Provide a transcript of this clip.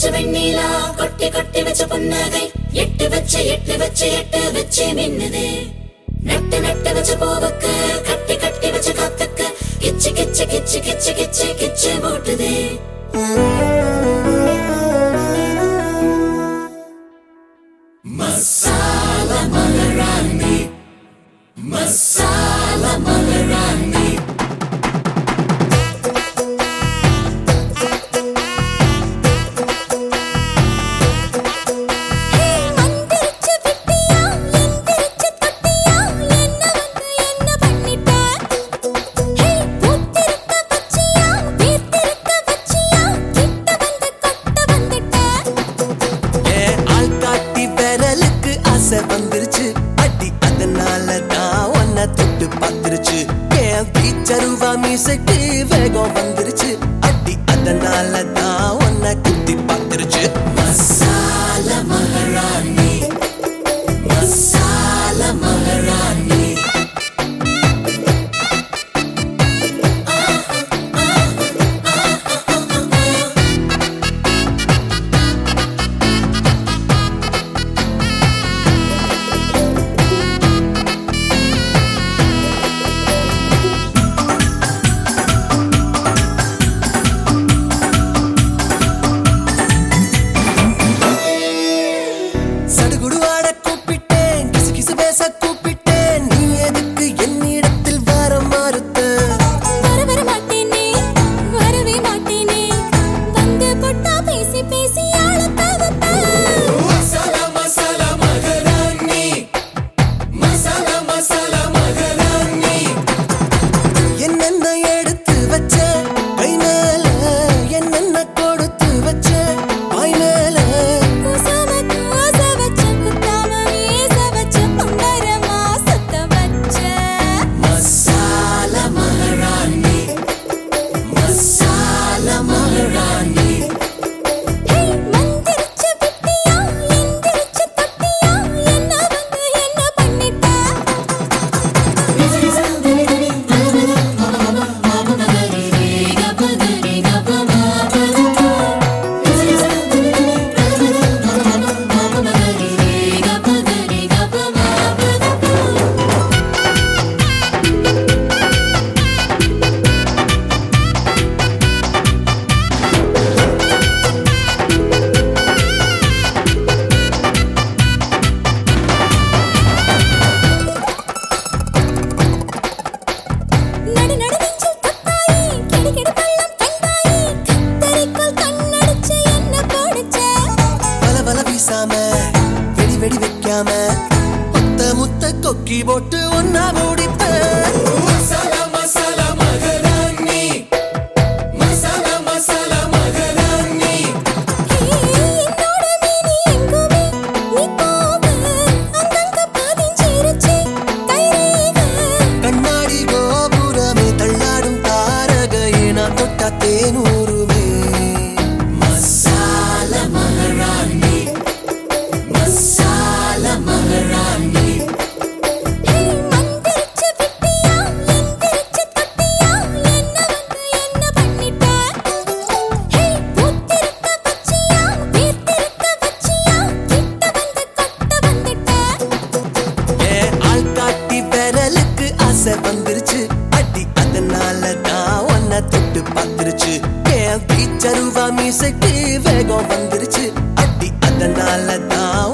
வச்ச வெண்ணிலா கொட்டி கொட்டி வச்ச புன்னகை எட்டு வச்சு மின்னுதே நட்டு நட்டு வச்ச பூவுக்கு கட்டி கட்டி வச்ச காத்துக்கு கிச்சு கிச்சு கிச்சு கிச்சு கிச்சு கிச்சு மூட்டுதே மசாலா மகாராணி மசாலா மகாராணி வந்துருச்சு அடி அதனால தான் உன்னை தொட்டு பார்த்துருச்சு என் பீச்சருவா மீசைக்கு வேகம் வந்துருச்சு அடி அதனால தான் உன்னை குத்தி பார்த்துருச்சு மசாலா மகாராணி மசாலா மகாராணி வெடி வெடி வைக்காம முத்த முத்த கொக்கி போட்டு ஒன்னா மூடிப்ப மசாலா மசாலா மகாராணி மசாலா மசாலா மகாராணி என்னோட மீனி எங்குமே நீ போக அங்கங்க பதிஞ்சிருச்சு கைரேக கண்ணாடி கோபுரமே தள்ளாடும் தாரகையே நான் தொட்டா தேனூருமே மசாலா மகாராணி மசாலா மகாராணி மந்திரிச்சு விட்டியா எந்திரிச்சு தொட்டியா என்ன பண்ணிட்ட ஹே பூத்திருக்க வச்சியா வீர்த்திருக்க வச்சியா கிட்ட வந்து கொட்ட வந்துட்ட ஏன் ஆள் காட்டி விரலுக்கு ஆசை வந்துருச்சு அடி அதனால தான் உன்னை தொட்டு பார்த்துருச்சு என் பீச்சருவா மீசைக்கு வேகம் வந்துருச்சு அடி அதனால தான்